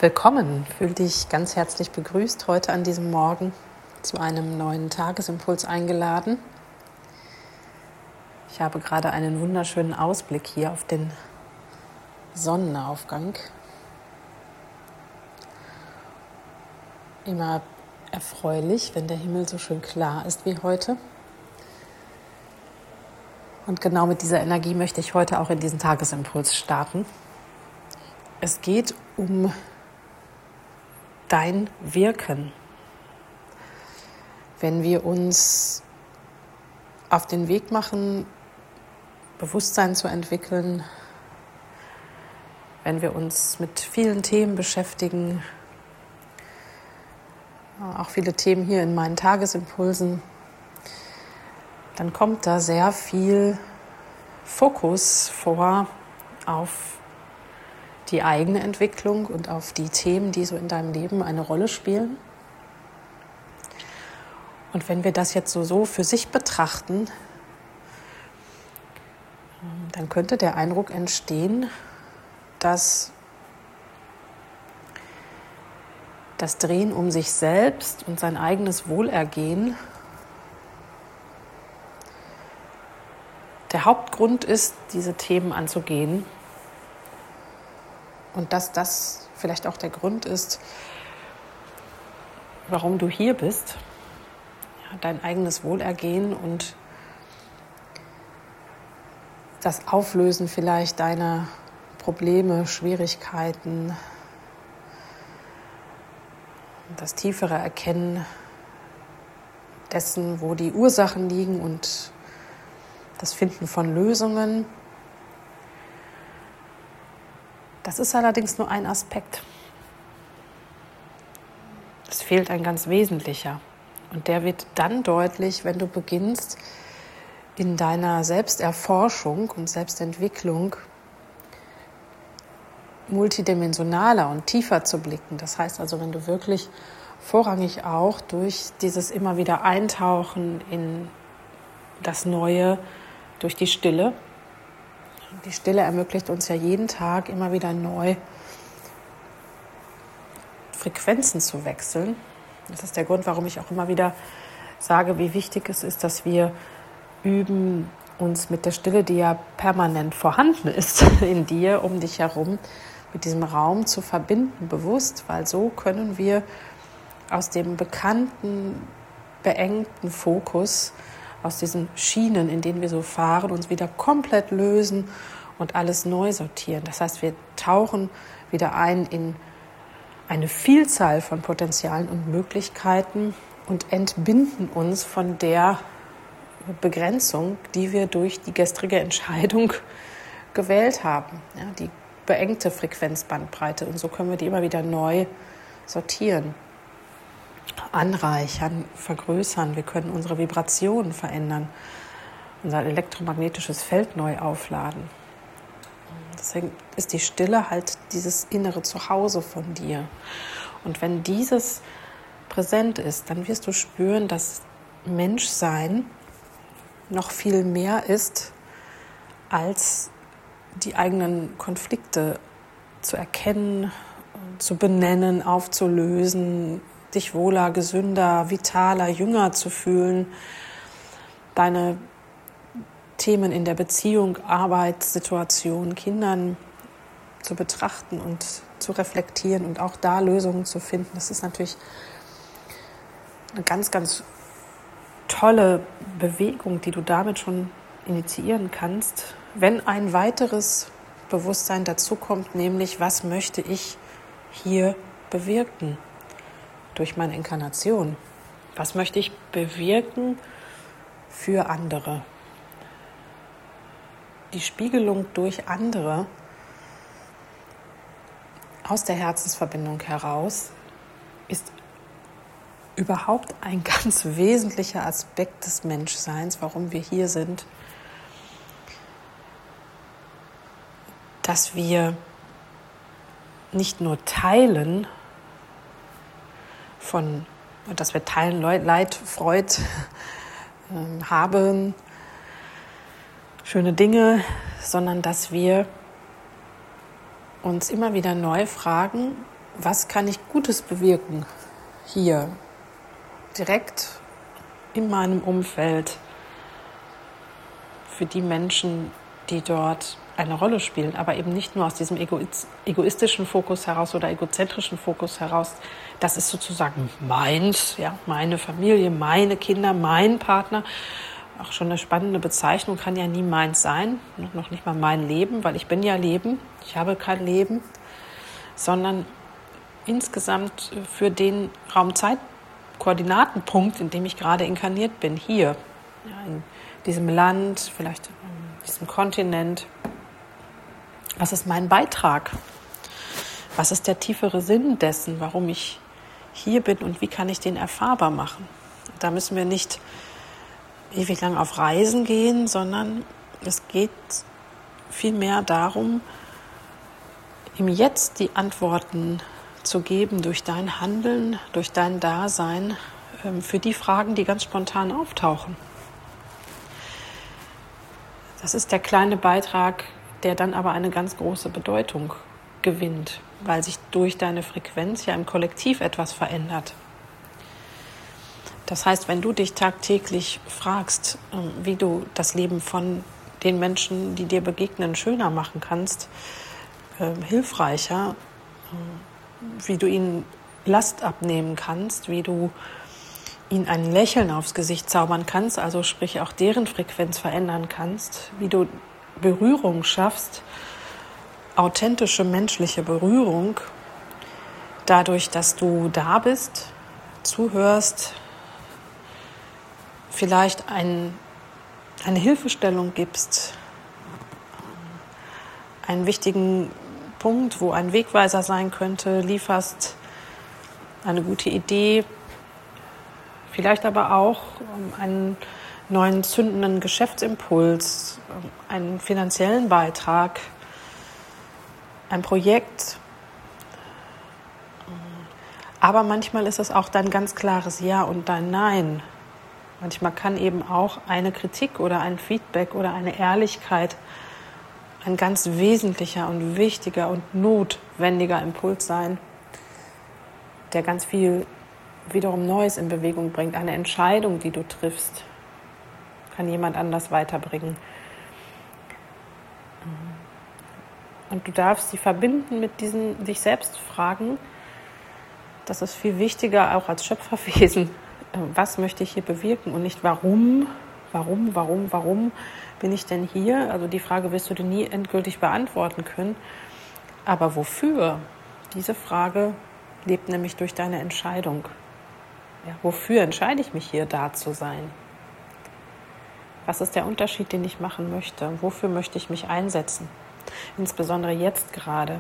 Willkommen, fühl dich ganz herzlich begrüßt heute an diesem Morgen zu einem neuen Tagesimpuls eingeladen. Ich habe gerade einen wunderschönen Ausblick hier auf den Sonnenaufgang. Immer erfreulich, wenn der Himmel so schön klar ist wie heute. Und genau mit dieser Energie möchte ich heute auch in diesen Tagesimpuls starten. Es geht um dein Wirken. Wenn wir uns auf den Weg machen, Bewusstsein zu entwickeln, wenn wir uns mit vielen Themen beschäftigen, auch viele Themen hier in meinen Tagesimpulsen, dann kommt da sehr viel Fokus vor auf die eigene Entwicklung und auf die Themen, die so in deinem Leben eine Rolle spielen. Und wenn wir das jetzt so für sich betrachten, dann könnte der Eindruck entstehen, dass das Drehen um sich selbst und sein eigenes Wohlergehen der Hauptgrund ist, diese Themen anzugehen. Und dass das vielleicht auch der Grund ist, warum du hier bist. Ja, dein eigenes Wohlergehen und das Auflösen vielleicht deiner Probleme, Schwierigkeiten, das tiefere Erkennen dessen, wo die Ursachen liegen und das Finden von Lösungen. Das ist allerdings nur ein Aspekt. Es fehlt ein ganz wesentlicher. Und der wird dann deutlich, wenn du beginnst, in deiner Selbsterforschung und Selbstentwicklung multidimensionaler und tiefer zu blicken. Das heißt also, wenn du wirklich vorrangig auch durch dieses immer wieder Eintauchen in das Neue, durch die Stille. Die Stille ermöglicht uns ja jeden Tag immer wieder neu Frequenzen zu wechseln. Das ist der Grund, warum ich auch immer wieder sage, wie wichtig es ist, dass wir üben, uns mit der Stille, die ja permanent vorhanden ist in dir, um dich herum, mit diesem Raum zu verbinden, bewusst, weil so können wir aus dem bekannten, beengten Fokus, aus diesen Schienen, in denen wir so fahren, uns wieder komplett lösen und alles neu sortieren. Das heißt, wir tauchen wieder ein in eine Vielzahl von Potenzialen und Möglichkeiten und entbinden uns von der Begrenzung, die wir durch die gestrige Entscheidung gewählt haben. Ja, die beengte Frequenzbandbreite. Und so können wir die immer wieder neu sortieren, anreichern, vergrößern. Wir können unsere Vibrationen verändern, unser elektromagnetisches Feld neu aufladen. Deswegen ist die Stille halt dieses innere Zuhause von dir. Und wenn dieses präsent ist, dann wirst du spüren, dass Menschsein noch viel mehr ist, als die eigenen Konflikte zu erkennen, zu benennen, aufzulösen, dich wohler, gesünder, vitaler, jünger zu fühlen, deine Themen in der Beziehung, Arbeit, Situation, Kindern zu betrachten und zu reflektieren und auch da Lösungen zu finden. Das ist natürlich eine ganz, ganz tolle Bewegung, die du damit schon initiieren kannst, wenn ein weiteres Bewusstsein dazukommt, nämlich was möchte ich hier bewirken durch meine Inkarnation? Was möchte ich bewirken für andere? Die Spiegelung durch andere aus der Herzensverbindung heraus ist überhaupt ein ganz wesentlicher Aspekt des Menschseins, warum wir hier sind, dass wir nicht nur teilen dass wir teilen Leid, Freude haben, schöne Dinge, sondern dass wir uns immer wieder neu fragen, was kann ich Gutes bewirken hier, direkt in meinem Umfeld, für die Menschen, die dort eine Rolle spielen, aber eben nicht nur aus diesem egoistischen Fokus heraus oder egozentrischen Fokus heraus. Das ist sozusagen meins, ja, meine Familie, meine Kinder, mein Partner. Auch schon eine spannende Bezeichnung, kann ja nie meins sein, noch nicht mal mein Leben, weil ich bin ja Leben, ich habe kein Leben, sondern insgesamt für den Raum-Zeit-Koordinatenpunkt, in dem ich gerade inkarniert bin, hier, ja, in diesem Land, vielleicht in diesem Kontinent. Was ist mein Beitrag? Was ist der tiefere Sinn dessen, warum ich hier bin und wie kann ich den erfahrbar machen? Da müssen wir nicht ewig lang auf Reisen gehen, sondern es geht vielmehr darum, ihm jetzt die Antworten zu geben durch dein Handeln, durch dein Dasein, für die Fragen, die ganz spontan auftauchen. Das ist der kleine Beitrag, der dann aber eine ganz große Bedeutung gewinnt, weil sich durch deine Frequenz ja im Kollektiv etwas verändert. Das heißt, wenn du dich tagtäglich fragst, wie du das Leben von den Menschen, die dir begegnen, schöner machen kannst, hilfreicher, wie du ihnen Last abnehmen kannst, wie du ihnen ein Lächeln aufs Gesicht zaubern kannst, also sprich auch deren Frequenz verändern kannst, wie du Berührung schaffst, authentische menschliche Berührung, dadurch, dass du da bist, zuhörst, vielleicht eine Hilfestellung gibst, einen wichtigen Punkt, wo ein Wegweiser sein könnte, lieferst, eine gute Idee, vielleicht aber auch einen neuen zündenden Geschäftsimpuls, einen finanziellen Beitrag, ein Projekt. Aber manchmal ist es auch dein ganz klares Ja und dein Nein. Manchmal kann eben auch eine Kritik oder ein Feedback oder eine Ehrlichkeit ein ganz wesentlicher und wichtiger und notwendiger Impuls sein, der ganz viel wiederum Neues in Bewegung bringt. Eine Entscheidung, die du triffst, kann jemand anders weiterbringen. Und du darfst sie verbinden mit diesen sich selbst Fragen. Das ist viel wichtiger, auch als Schöpferwesen. Was möchte ich hier bewirken und nicht warum bin ich denn hier? Also die Frage wirst du dir nie endgültig beantworten können. Aber wofür? Diese Frage lebt nämlich durch deine Entscheidung. Ja, wofür entscheide ich mich hier, da zu sein? Was ist der Unterschied, den ich machen möchte? Wofür möchte ich mich einsetzen? Insbesondere jetzt gerade.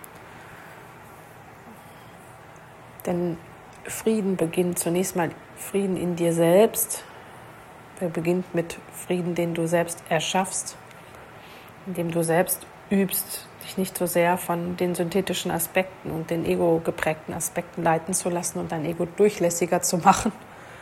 Denn Frieden beginnt zunächst mal Frieden in dir selbst. Er beginnt mit Frieden, den du selbst erschaffst, indem du selbst übst, dich nicht so sehr von den synthetischen Aspekten und den ego-geprägten Aspekten leiten zu lassen und dein Ego durchlässiger zu machen.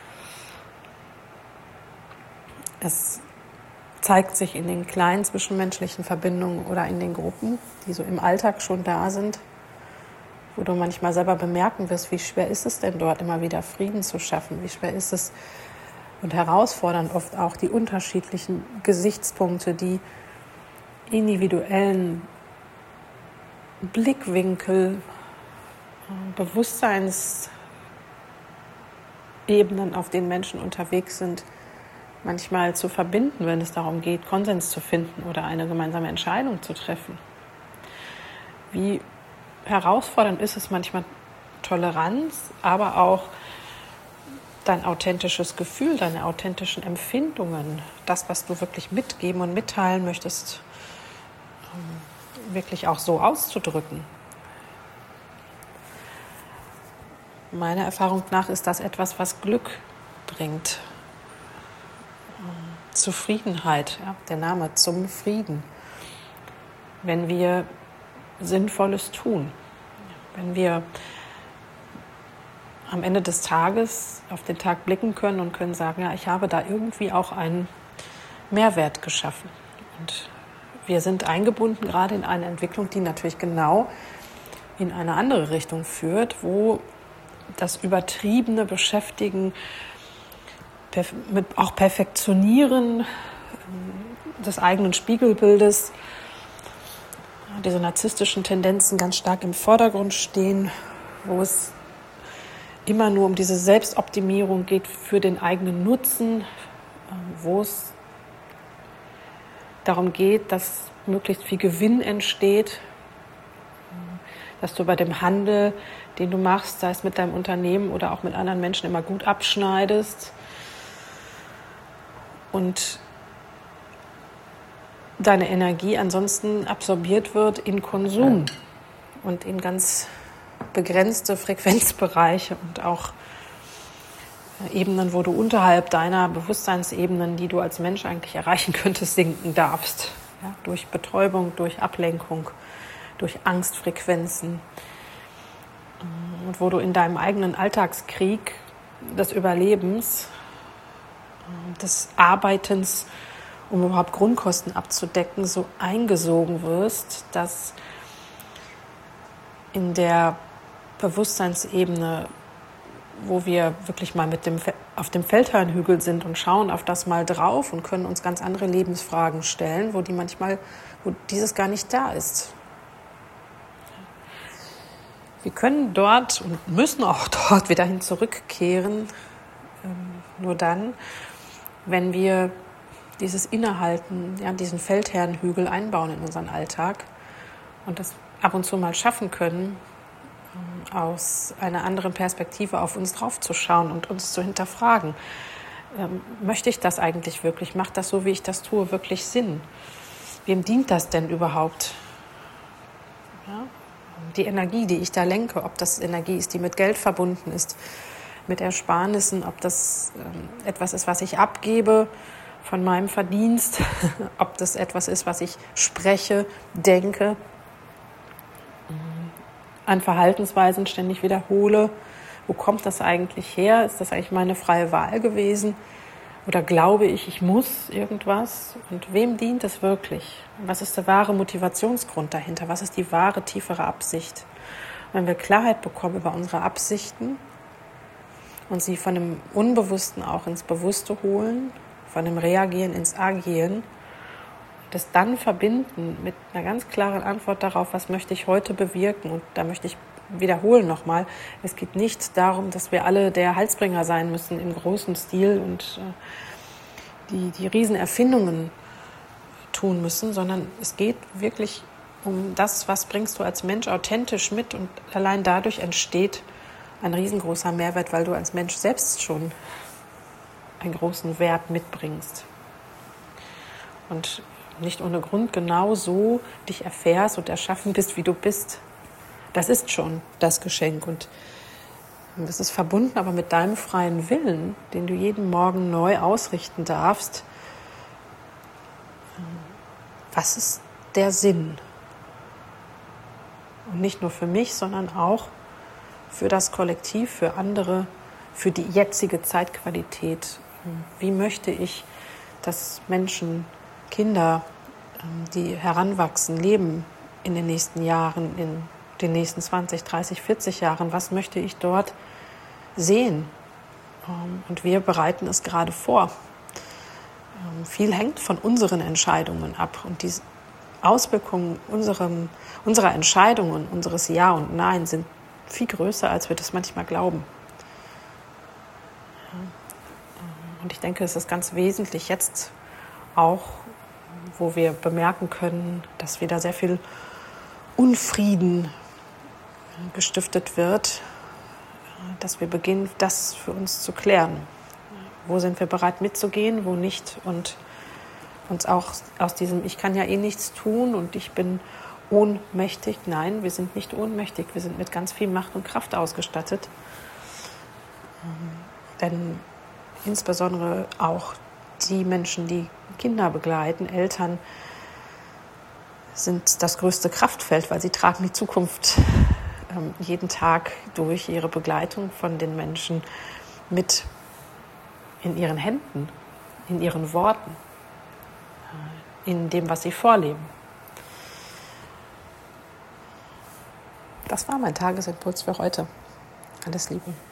Es zeigt sich in den kleinen zwischenmenschlichen Verbindungen oder in den Gruppen, die so im Alltag schon da sind, wo du manchmal selber bemerken wirst, wie schwer ist es denn dort immer wieder Frieden zu schaffen, wie schwer ist es und herausfordernd oft auch die unterschiedlichen Gesichtspunkte, die individuellen Blickwinkel, Bewusstseinsebenen, auf denen Menschen unterwegs sind, manchmal zu verbinden, wenn es darum geht, Konsens zu finden oder eine gemeinsame Entscheidung zu treffen. Wie herausfordernd ist es manchmal, Toleranz, aber auch dein authentisches Gefühl, deine authentischen Empfindungen, das, was du wirklich mitgeben und mitteilen möchtest, wirklich auch so auszudrücken. Meiner Erfahrung nach ist das etwas, was Glück bringt. Zufriedenheit, ja, der Name zum Frieden. Wenn wir Sinnvolles tun, wenn wir am Ende des Tages auf den Tag blicken können und können sagen, ja, ich habe da irgendwie auch einen Mehrwert geschaffen. Und wir sind eingebunden gerade in eine Entwicklung, die natürlich genau in eine andere Richtung führt, wo das übertriebene Beschäftigen, mit auch Perfektionieren des eigenen Spiegelbildes, diese narzisstischen Tendenzen ganz stark im Vordergrund stehen, wo es immer nur um diese Selbstoptimierung geht für den eigenen Nutzen, wo es darum geht, dass möglichst viel Gewinn entsteht, dass du bei dem Handel, den du machst, sei es mit deinem Unternehmen oder auch mit anderen Menschen, immer gut abschneidest und deine Energie ansonsten absorbiert wird in Konsum und in ganz begrenzte Frequenzbereiche und auch Ebenen, wo du unterhalb deiner Bewusstseinsebenen, die du als Mensch eigentlich erreichen könntest, sinken darfst. Ja, durch Betäubung, durch Ablenkung, durch Angstfrequenzen. Und wo du in deinem eigenen Alltagskrieg des Überlebens, des Arbeitens, um überhaupt Grundkosten abzudecken, so eingesogen wirst, dass in der Bewusstseinsebene, wo wir wirklich mal auf dem Feldherrnhügel sind und schauen auf das mal drauf und können uns ganz andere Lebensfragen stellen, wo dieses gar nicht da ist. Wir können dort und müssen auch dort wieder hin zurückkehren, nur dann, wenn wir dieses Innehalten, ja, diesen Feldherrnhügel einbauen in unseren Alltag und das ab und zu mal schaffen können, aus einer anderen Perspektive auf uns draufzuschauen und uns zu hinterfragen. Möchte ich das eigentlich wirklich? Macht das so, wie ich das tue, wirklich Sinn? Wem dient das denn überhaupt? Ja? Die Energie, die ich da lenke, ob das Energie ist, die mit Geld verbunden ist, mit Ersparnissen, ob das etwas ist, was ich abgebe von meinem Verdienst, ob das etwas ist, was ich spreche, denke, an Verhaltensweisen ständig wiederhole. Wo kommt das eigentlich her? Ist das eigentlich meine freie Wahl gewesen? Oder glaube ich, ich muss irgendwas? Und wem dient es wirklich? Was ist der wahre Motivationsgrund dahinter? Was ist die wahre, tiefere Absicht? Wenn wir Klarheit bekommen über unsere Absichten und sie von dem Unbewussten auch ins Bewusste holen, von dem Reagieren ins Agieren, das dann verbinden mit einer ganz klaren Antwort darauf, was möchte ich heute bewirken. Und da möchte ich wiederholen nochmal, es geht nicht darum, dass wir alle der Heilsbringer sein müssen im großen Stil und die Riesenerfindungen tun müssen, sondern es geht wirklich um das, was bringst du als Mensch authentisch mit, und allein dadurch entsteht ein riesengroßer Mehrwert, weil du als Mensch selbst schon einen großen Wert mitbringst. Und nicht ohne Grund genau so dich erfährst und erschaffen bist, wie du bist. Das ist schon das Geschenk. Und das ist verbunden aber mit deinem freien Willen, den du jeden Morgen neu ausrichten darfst. Was ist der Sinn? Und nicht nur für mich, sondern auch für das Kollektiv, für andere, für die jetzige Zeitqualität. Wie möchte ich, dass Menschen, Kinder, die heranwachsen, leben in den nächsten Jahren, in den nächsten 20, 30, 40 Jahren? Was möchte ich dort sehen? Und wir bereiten es gerade vor. Viel hängt von unseren Entscheidungen ab. Und die Auswirkungen unserer Entscheidungen, unseres Ja und Nein sind viel größer, als wir das manchmal glauben. Und ich denke, es ist ganz wesentlich jetzt auch, wo wir bemerken können, dass wieder sehr viel Unfrieden gestiftet wird, dass wir beginnen, das für uns zu klären. Wo sind wir bereit mitzugehen, wo nicht? Und uns auch aus diesem Ich kann ja eh nichts tun und ich bin ohnmächtig. Nein, wir sind nicht ohnmächtig, wir sind mit ganz viel Macht und Kraft ausgestattet. Denn insbesondere auch die Menschen, die Kinder begleiten, Eltern, sind das größte Kraftfeld, weil sie tragen die Zukunft jeden Tag durch ihre Begleitung von den Menschen mit in ihren Händen, in ihren Worten, in dem, was sie vorleben. Das war mein Tagesimpuls für heute. Alles Liebe.